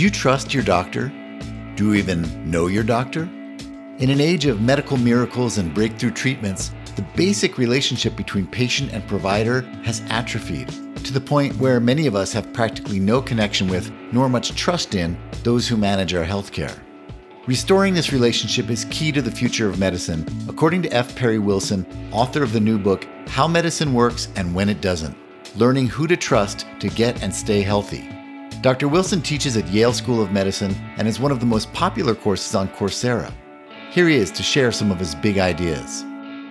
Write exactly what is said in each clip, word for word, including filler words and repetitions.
Do you trust your doctor? Do you even know your doctor? In an age of medical miracles and breakthrough treatments, the basic relationship between patient and provider has atrophied to the point where many of us have practically no connection with, nor much trust in, those who manage our healthcare. Restoring this relationship is key to the future of medicine, according to F. Perry Wilson, author of the new book, How Medicine Works and When It Doesn't, Learning Who to Trust to Get and Stay Healthy. Doctor Wilson teaches at Yale School of Medicine and is one of the most popular courses on Coursera. Here he is to share some of his big ideas.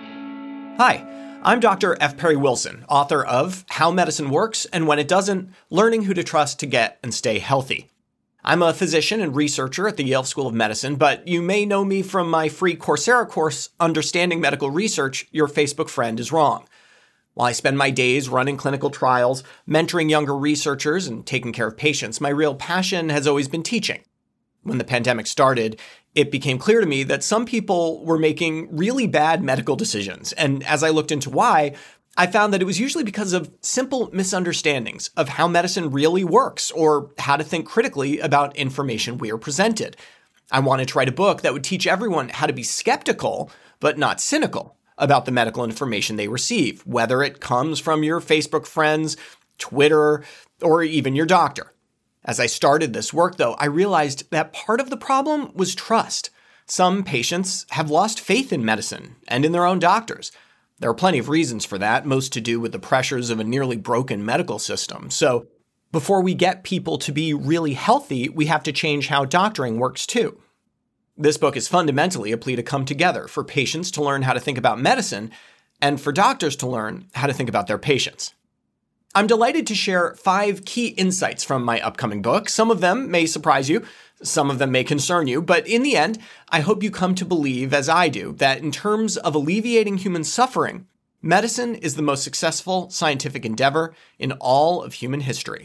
Hi, I'm Doctor F. Perry Wilson, author of How Medicine Works and When It Doesn't, Learning Who to Trust to Get and Stay Healthy. I'm a physician and researcher at the Yale School of Medicine, but you may know me from my free Coursera course, Understanding Medical Research, Your Facebook Friend is Wrong. While I spend my days running clinical trials, mentoring younger researchers, and taking care of patients, my real passion has always been teaching. When the pandemic started, it became clear to me that some people were making really bad medical decisions, and as I looked into why, I found that it was usually because of simple misunderstandings of how medicine really works or how to think critically about information we are presented. I wanted to write a book that would teach everyone how to be skeptical, but not cynical, about the medical information they receive, whether it comes from your Facebook friends, Twitter, or even your doctor. As I started this work, though, I realized that part of the problem was trust. Some patients have lost faith in medicine and in their own doctors. There are plenty of reasons for that, most to do with the pressures of a nearly broken medical system. So before we get people to be really healthy, we have to change how doctoring works too. This book is fundamentally a plea to come together for patients to learn how to think about medicine and for doctors to learn how to think about their patients. I'm delighted to share five key insights from my upcoming book. Some of them may surprise you, some of them may concern you, but in the end, I hope you come to believe, as I do, that in terms of alleviating human suffering, medicine is the most successful scientific endeavor in all of human history.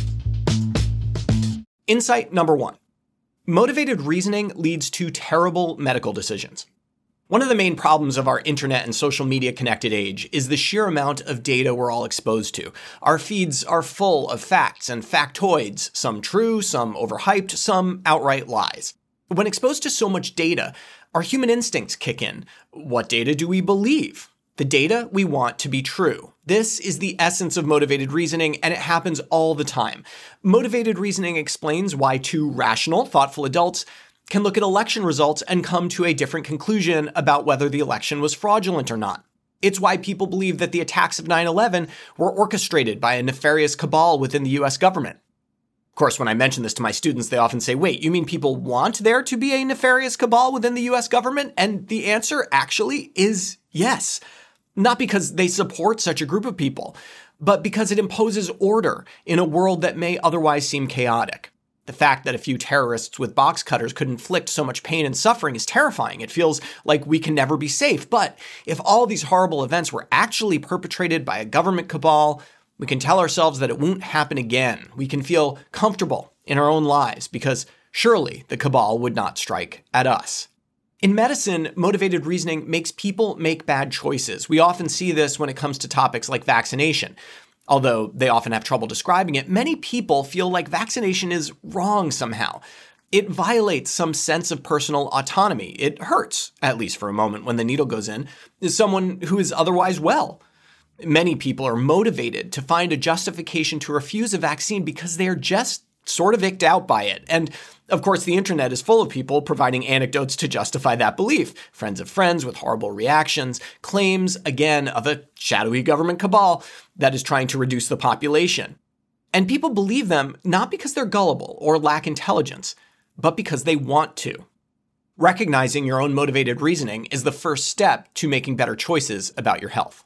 Insight number one. Motivated reasoning leads to terrible medical decisions. One of the main problems of our internet and social media connected age is the sheer amount of data we're all exposed to. Our feeds are full of facts and factoids, some true, some overhyped, some outright lies. When exposed to so much data, our human instincts kick in. What data do we believe? The data we want to be true. This is the essence of motivated reasoning, and it happens all the time. Motivated reasoning explains why two rational, thoughtful adults can look at election results and come to a different conclusion about whether the election was fraudulent or not. It's why people believe that the attacks of nine eleven were orchestrated by a nefarious cabal within the U S government. Of course, when I mention this to my students, they often say, wait, you mean people want there to be a nefarious cabal within the U S government? And the answer actually is yes. Not because they support such a group of people, but because it imposes order in a world that may otherwise seem chaotic. The fact that a few terrorists with box cutters could inflict so much pain and suffering is terrifying. It feels like we can never be safe. But if all these horrible events were actually perpetrated by a government cabal, we can tell ourselves that it won't happen again. We can feel comfortable in our own lives because surely the cabal would not strike at us. In medicine, motivated reasoning makes people make bad choices. We often see this when it comes to topics like vaccination. Although they often have trouble describing it, many people feel like vaccination is wrong somehow. It violates some sense of personal autonomy. It hurts, at least for a moment when the needle goes in, is someone who is otherwise well. Many people are motivated to find a justification to refuse a vaccine because they're just sort of icked out by it. And of course, the internet is full of people providing anecdotes to justify that belief. Friends of friends with horrible reactions, claims, again, of a shadowy government cabal that is trying to reduce the population. And people believe them not because they're gullible or lack intelligence, but because they want to. Recognizing your own motivated reasoning is the first step to making better choices about your health.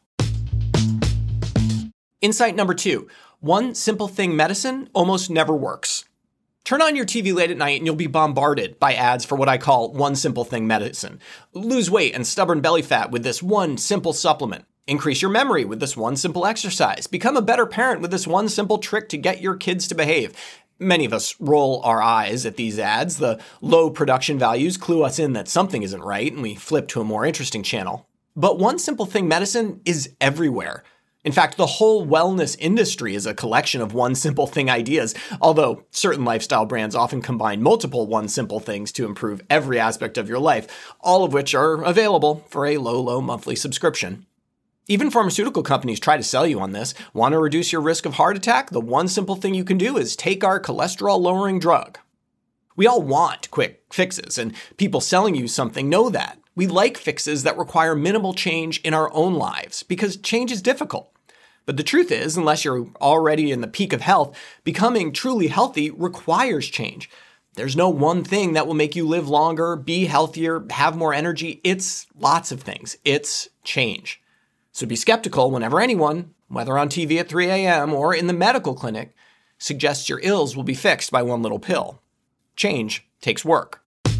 Insight number two. One simple thing medicine almost never works. Turn on your T V late at night and you'll be bombarded by ads for what I call one simple thing medicine. Lose weight and stubborn belly fat with this one simple supplement. Increase your memory with this one simple exercise. Become a better parent with this one simple trick to get your kids to behave. Many of us roll our eyes at these ads. The low production values clue us in that something isn't right and we flip to a more interesting channel. But one simple thing medicine is everywhere. In fact, the whole wellness industry is a collection of one simple thing ideas, although certain lifestyle brands often combine multiple one simple things to improve every aspect of your life, all of which are available for a low, low monthly subscription. Even pharmaceutical companies try to sell you on this. Want to reduce your risk of heart attack? The one simple thing you can do is take our cholesterol-lowering drug. We all want quick fixes, and people selling you something know that. We like fixes that require minimal change in our own lives, because change is difficult. But the truth is, unless you're already in the peak of health, becoming truly healthy requires change. There's no one thing that will make you live longer, be healthier, have more energy. It's lots of things. It's change. So be skeptical whenever anyone, whether on T V at three a.m. or in the medical clinic, suggests your ills will be fixed by one little pill. Change takes work.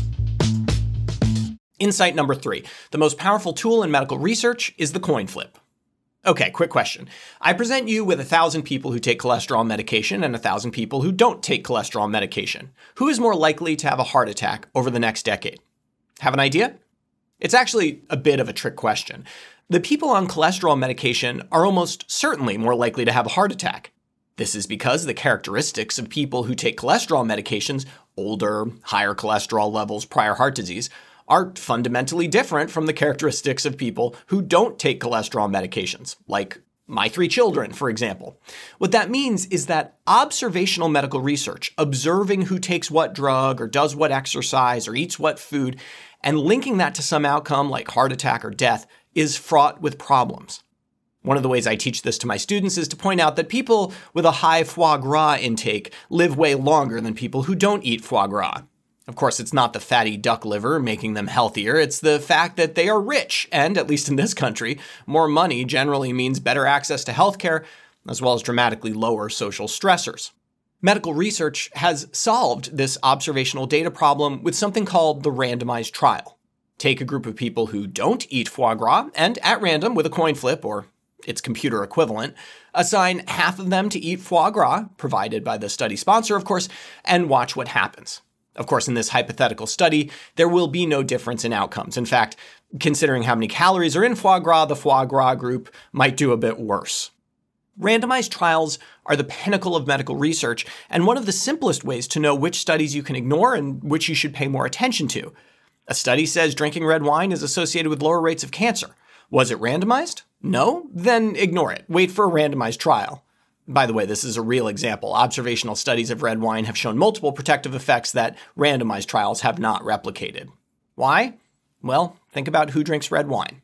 Insight number three. The most powerful tool in medical research is the coin flip. Okay, quick question. I present you with a thousand people who take cholesterol medication and a thousand people who don't take cholesterol medication. Who is more likely to have a heart attack over the next decade? Have an idea? It's actually a bit of a trick question. The people on cholesterol medication are almost certainly more likely to have a heart attack. This is because the characteristics of people who take cholesterol medications, older, higher cholesterol levels, prior heart disease, are fundamentally different from the characteristics of people who don't take cholesterol medications, like my three children, for example. What that means is that observational medical research, observing who takes what drug or does what exercise or eats what food, and linking that to some outcome like heart attack or death, is fraught with problems. One of the ways I teach this to my students is to point out that people with a high foie gras intake live way longer than people who don't eat foie gras. Of course, it's not the fatty duck liver making them healthier. It's the fact that they are rich, and at least in this country, more money generally means better access to healthcare, as well as dramatically lower social stressors. Medical research has solved this observational data problem with something called the randomized trial. Take a group of people who don't eat foie gras, and at random, with a coin flip, or its computer equivalent, assign half of them to eat foie gras, provided by the study sponsor, of course, and watch what happens. Of course, in this hypothetical study, there will be no difference in outcomes. In fact, considering how many calories are in foie gras, the foie gras group might do a bit worse. Randomized trials are the pinnacle of medical research, and one of the simplest ways to know which studies you can ignore and which you should pay more attention to. A study says drinking red wine is associated with lower rates of cancer. Was it randomized? No? Then ignore it. Wait for a randomized trial. By the way, this is a real example. Observational studies of red wine have shown multiple protective effects that randomized trials have not replicated. Why? Well, think about who drinks red wine.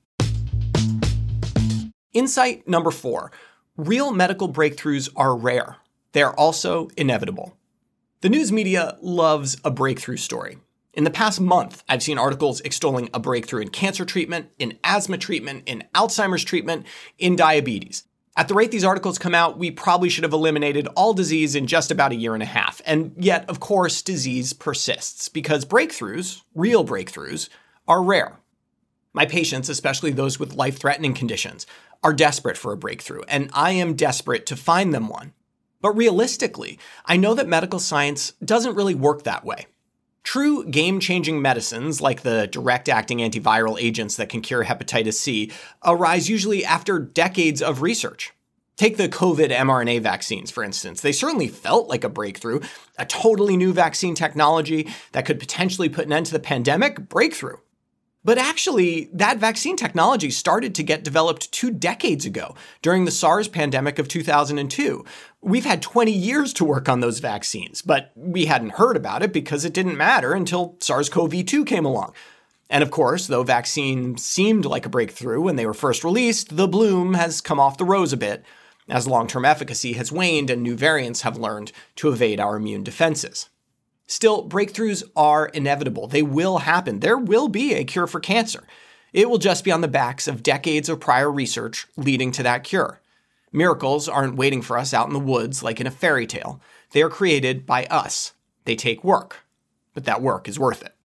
Insight number four. Real medical breakthroughs are rare. They are also inevitable. The news media loves a breakthrough story. In the past month, I've seen articles extolling a breakthrough in cancer treatment, in asthma treatment, in Alzheimer's treatment, in diabetes. At the rate these articles come out, we probably should have eliminated all disease in just about a year and a half. And yet, of course, disease persists because breakthroughs, real breakthroughs, are rare. My patients, especially those with life-threatening conditions, are desperate for a breakthrough, and I am desperate to find them one. But realistically, I know that medical science doesn't really work that way. True game-changing medicines, like the direct-acting antiviral agents that can cure hepatitis C, arise usually after decades of research. Take the COVID mRNA vaccines, for instance. They certainly felt like a breakthrough, a totally new vaccine technology that could potentially put an end to the pandemic, breakthrough. But actually, that vaccine technology started to get developed two decades ago, during the SARS pandemic of two thousand two. We've had twenty years to work on those vaccines, but we hadn't heard about it because it didn't matter until SARS-C o V two came along. And of course, though vaccines seemed like a breakthrough when they were first released, the bloom has come off the rose a bit, as long-term efficacy has waned and new variants have learned to evade our immune defenses. Still, breakthroughs are inevitable. They will happen. There will be a cure for cancer. It will just be on the backs of decades of prior research leading to that cure. Miracles aren't waiting for us out in the woods like in a fairy tale. They are created by us. They take work, but that work is worth it.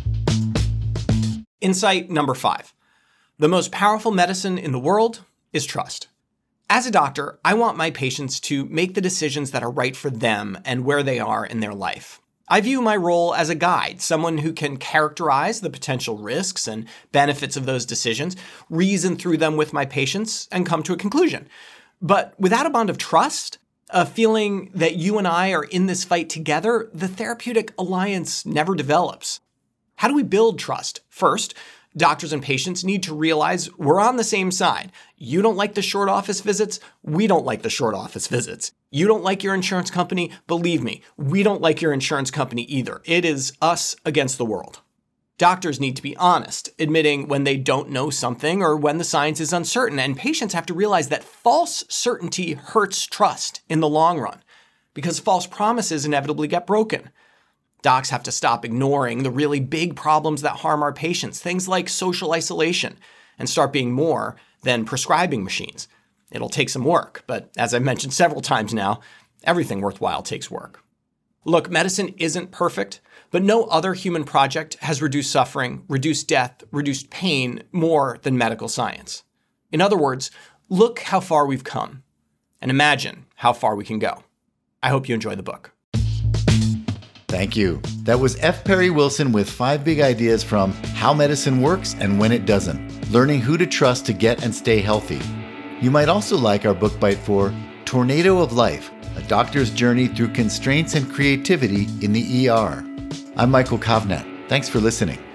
Insight number five. The most powerful medicine in the world is trust. As a doctor, I want my patients to make the decisions that are right for them and where they are in their life. I view my role as a guide, someone who can characterize the potential risks and benefits of those decisions, reason through them with my patients, and come to a conclusion. But without a bond of trust, a feeling that you and I are in this fight together, the therapeutic alliance never develops. How do we build trust? First, doctors and patients need to realize we're on the same side. You don't like the short office visits. We don't like the short office visits. You don't like your insurance company. Believe me, we don't like your insurance company either. It is us against the world. Doctors need to be honest, admitting when they don't know something or when the science is uncertain, and patients have to realize that false certainty hurts trust in the long run, because false promises inevitably get broken. Docs have to stop ignoring the really big problems that harm our patients, things like social isolation, and start being more than prescribing machines. It'll take some work, but as I've mentioned several times now, everything worthwhile takes work. Look, medicine isn't perfect, but no other human project has reduced suffering, reduced death, reduced pain more than medical science. In other words, look how far we've come, and imagine how far we can go. I hope you enjoy the book. Thank you. That was F. Perry Wilson with five big ideas from How Medicine Works and When It Doesn't, learning who to trust to get and stay healthy. You might also like our book bite for Tornado of Life, a doctor's journey through constraints and creativity in the E R. I'm Michael Kovnat. Thanks for listening.